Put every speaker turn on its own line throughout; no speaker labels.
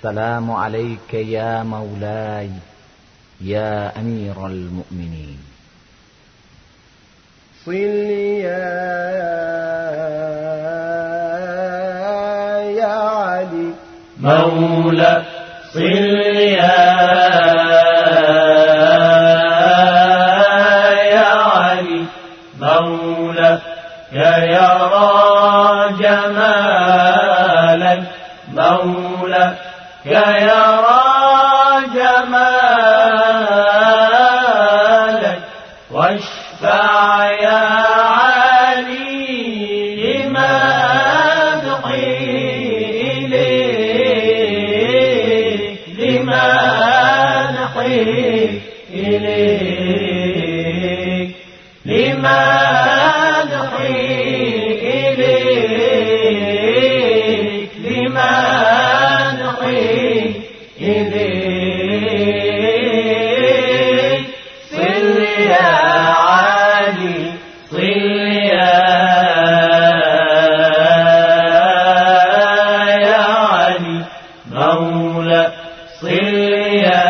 السلام عليك يا مولاي يا أمير المؤمنين.
صل يا علي
مولا صل يا علي مولا يرى جمالك مولا يرى جمالك واشفع يا علي لمدحي إليك لمدحي إليك لمدحي إليك لمدحي إليك صل يا علي صل يا علي مولا صل يا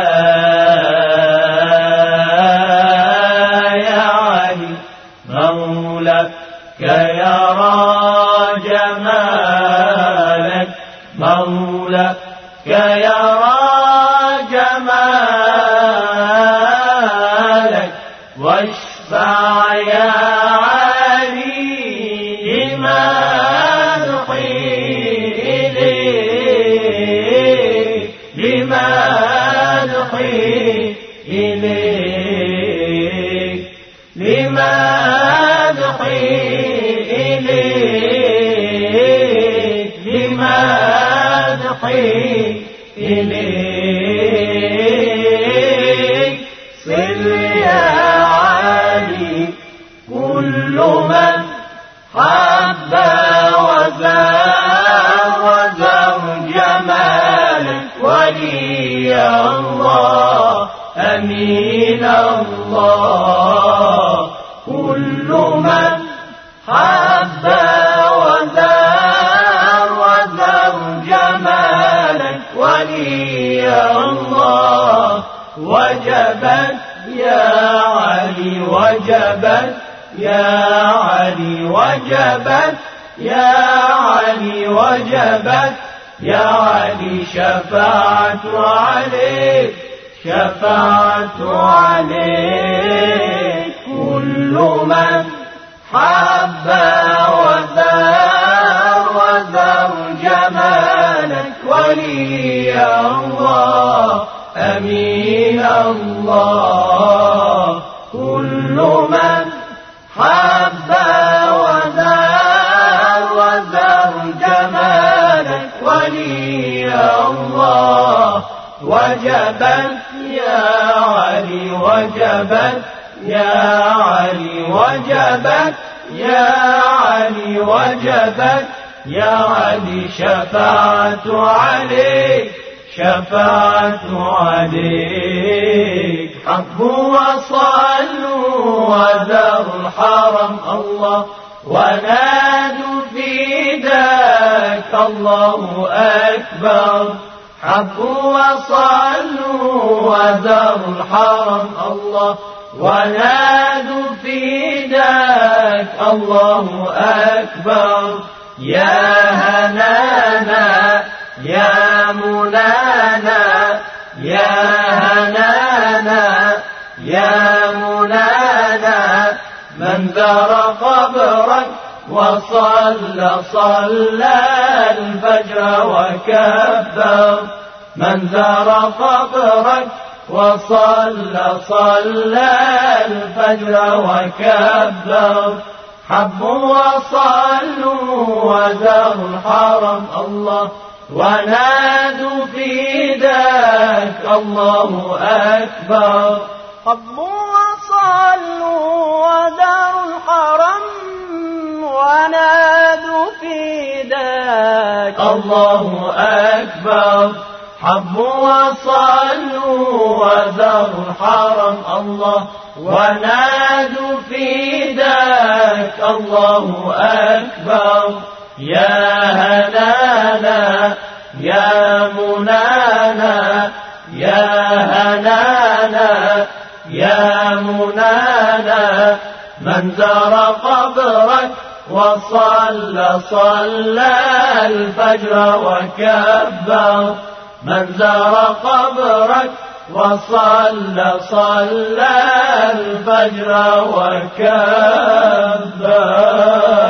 علي مولا يرى جمالك مولا يرى جمالك واشفع يا علي لمدحي إليك لمدحي إليك لمدحي إليك لمدحي إليك صل يا علي كل من حب وزار جمالك ولي الله أمين الله كل من حب وزار جمالك ولي الله وجبت يا علي وجبت يا علي وجبت يا علي وجبت يا علي شفاعة عليك شفاعة عليك كل من حب وزار جمالك ولي الله أمين الله كل من حب وزار جمالك ولي الله وجبت يا علي وجبت يا علي وجبت يا علي وجبت يا علي شفاعة عليك شفاعة عليك حبوا وصلوا وذروا الحرم الله ونادوا في ذاك الله أكبر حبوا وصلوا وذروا الحرم الله ونادوا في ذاك الله أكبر يا هنانا يا منانا يا هنانا يا منانا من ذر قبرك صلى الفجر وكبر من ذر قبرك صلى الفجر وكبر حبوا وصلوا وذروا الحرم الله ونادوا في ذاك الله أكبر
حبوا وصلوا وذروا الحرم ونادوا في ذاك
الله أكبر حبوا وصلوا وذروا الحرم الله ونادوا في ذاك الله أكبر يا هنانا يا منانا يا هنانا يا منانا من زار قبرك صلى الفجر وكبر من زار قبرك صلى الفجر وكبر